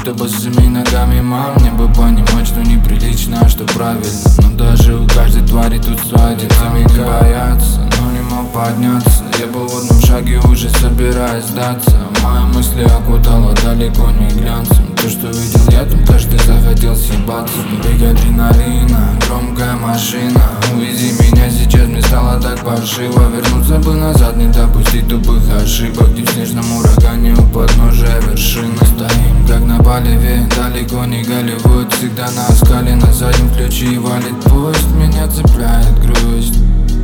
будто босыми ногами. Мам, мне бы понимать, что неприлично, а что правильно. Но даже у каждой твари тут своя динамика. Бояться, но не мог подняться. Я был в одном шаге, уже собираюсь сдаться. Мои мысли окутало далеко не глянцем. То, что видел я, там каждый захотел съебаться. Бег адреналина, громкая машина. Увези меня сейчас, мне стало так паршиво. Вернуться бы назад, не допустить тупых ошибок. Где в снежном урагане у подножия вершины. Стоим как на Боливе, далеко не Голливуд. Всегда на скале, на заднем ключе валит поезд. Меня цепляет грусть.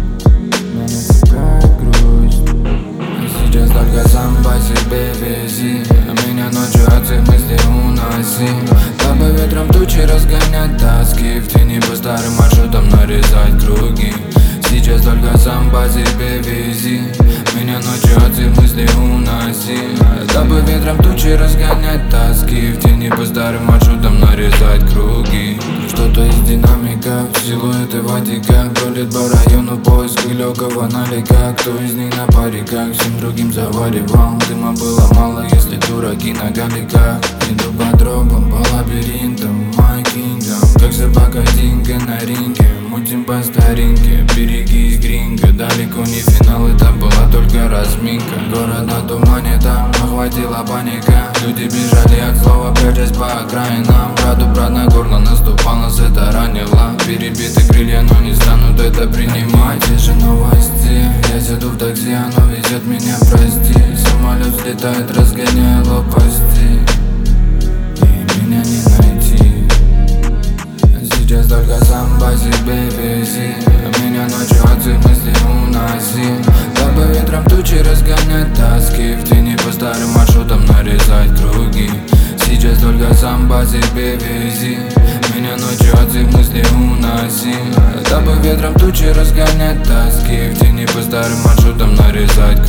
Сейчас только сам по себе вези. Меня ночью от всех мыслей уноси. Дабы ветром тучи разгонять тоски. В тени по старым маршрутам нарезать круги. Сейчас только сам по себе вези. Меня ночью от всех мыслей уноси. Дабы ветром тучи разгонять тоски. В тени по старым маршрутам нарезать круги. Что-то из динамика, силуэты в отеках. Бродит по району поиск легкого налика. Кто из них на париках, всем другим заваривал. Дыма было мало, если дураки на галиках. Иду по тропам, по лабиринтам, my kingdom. Как собака Динго на ринге. Мутим по старинке, берегись, гринго. Далеко не финал, это была только разминка. Город на тумане, там охватила паника. Люди бежали от слова, прячась по окраинам. Брат на горло наступал, нас это ранило. Перебиты крылья, но не станут это принимать. Те же новости, я сяду в такси, оно везет меня, прости. Самолет взлетает, разгоняя лопасти. И меня не найти. Сейчас только сам по себе вези. Меня ночью от всех мыслей уноси. Дабы ветром тучи разгонять тоски. В тени по старым маршрутам нарезать круги. Сейчас только сам по себе вези. Меня ночью от всех мыслей уноси. Дабы ветром тучи разгонять тоски. В тени по старым маршрутам нарезать круги.